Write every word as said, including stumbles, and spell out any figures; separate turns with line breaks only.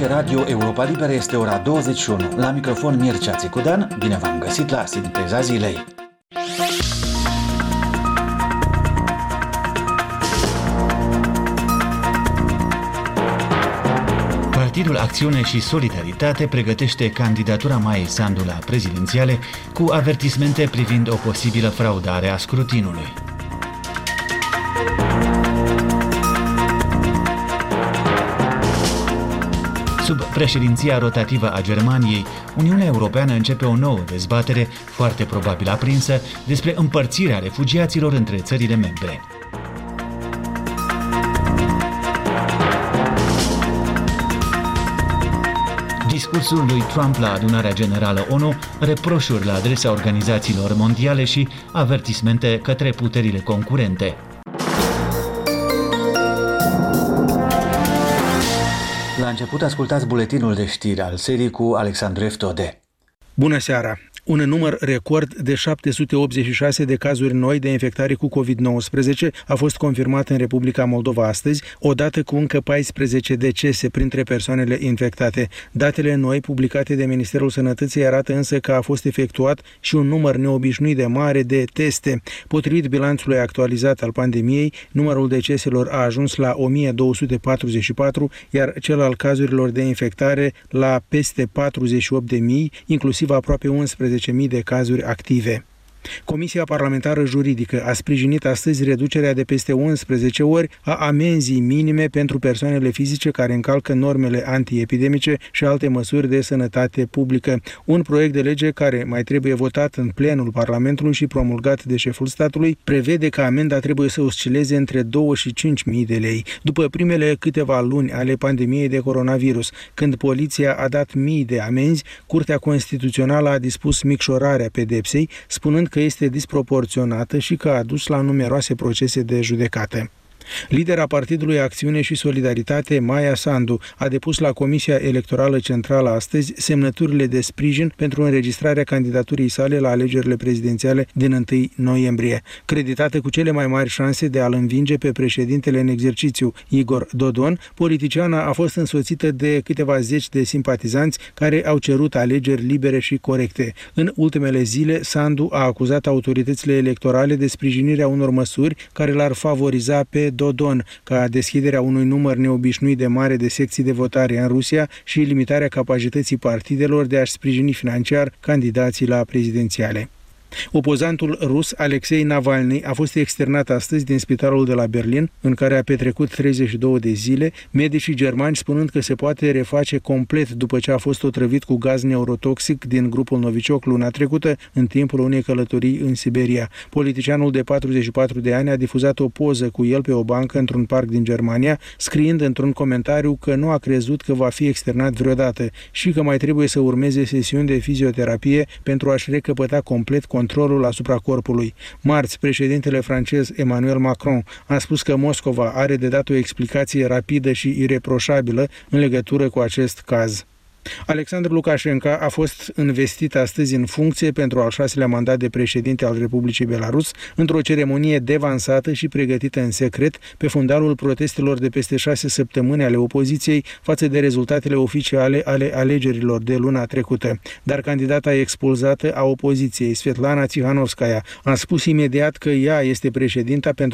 Aici Radio Europa Liberă, este ora douăzeci și unu. La microfon Mircea Țicudan, bine v-am găsit la Sinteza Zilei. Partidul Acțiune și Solidaritate pregătește candidatura Maiei Sandu la prezidențiale cu avertismente privind o posibilă fraudare a scrutinului. Sub președinția rotativă a Germaniei, Uniunea Europeană începe o nouă dezbatere, foarte probabil aprinsă, despre împărțirea refugiaților între țările membre. Discursul lui Trump la adunarea generală O N U, reproșuri la adresa organizațiilor mondiale și avertismente către puterile concurente. La început ascultați buletinul de știri al serii cu Alexandru Eftode.
Bună seara! Un număr record de șapte sute optzeci și șase de cazuri noi de infectare cu covid nouăsprezece a fost confirmat în Republica Moldova astăzi, odată cu încă paisprezece decese printre persoanele infectate. Datele noi publicate de Ministerul Sănătății arată însă că a fost efectuat și un număr neobișnuit de mare de teste. Potrivit bilanțului actualizat al pandemiei, numărul deceselor a ajuns la o mie două sute patruzeci și patru, iar cel al cazurilor de infectare la peste patruzeci și opt de mii, inclusiv aproape unsprezece mii de cazuri active. Comisia Parlamentară Juridică a sprijinit astăzi reducerea de peste unsprezece ori a amenzii minime pentru persoanele fizice care încalcă normele antiepidemice și alte măsuri de sănătate publică. Un proiect de lege care mai trebuie votat în plenul Parlamentului și promulgat de șeful statului prevede că amenda trebuie să oscileze între două și cinci mii de lei. După primele câteva luni ale pandemiei de coronavirus, când poliția a dat mii de amenzi, Curtea Constituțională a dispus micșorarea pedepsei, spunând că este disproporționată și că a dus la numeroase procese de judecată. Lidera Partidului Acțiune și Solidaritate, Maia Sandu, a depus la Comisia Electorală Centrală astăzi semnăturile de sprijin pentru înregistrarea candidaturii sale la alegerile prezidențiale din întâi noiembrie. Creditată cu cele mai mari șanse de a-l învinge pe președintele în exercițiu, Igor Dodon, politiciana a fost însoțită de câteva zeci de simpatizanți care au cerut alegeri libere și corecte. În ultimele zile, Sandu a acuzat autoritățile electorale de sprijinirea unor măsuri care l-ar favoriza pe Dodon, ca deschiderea unui număr neobișnuit de mare de secții de votare în Rusia și limitarea capacității partidelor de a-și sprijini financiar candidații la prezidențiale. Opozantul rus Alexei Navalny a fost externat astăzi din spitalul de la Berlin, în care a petrecut treizeci și două de zile, medicii germani spunând că se poate reface complet după ce a fost otrăvit cu gaz neurotoxic din grupul Novichok luna trecută, în timpul unei călătorii în Siberia. Politicianul de patruzeci și patru de ani a difuzat o poză cu el pe o bancă într-un parc din Germania, scriind într-un comentariu că nu a crezut că va fi externat vreodată și că mai trebuie să urmeze sesiuni de fizioterapie pentru a-și recăpăta complet controlul asupra corpului. Marți, președintele francez Emmanuel Macron a spus că Moscova are de dat o explicație rapidă și ireproșabilă în legătură cu acest caz. Alexandru Lukashenko a fost investit astăzi în funcție pentru al șaselea mandat de președinte al Republicii Belarus, într-o ceremonie devansată și pregătită în secret pe fundalul protestelor de peste șase săptămâni ale opoziției față de rezultatele oficiale ale alegerilor de luna trecută. Dar candidata expulzată a opoziției, Svetlana Tsikhanovskaya, a spus imediat că ea este președinta pentru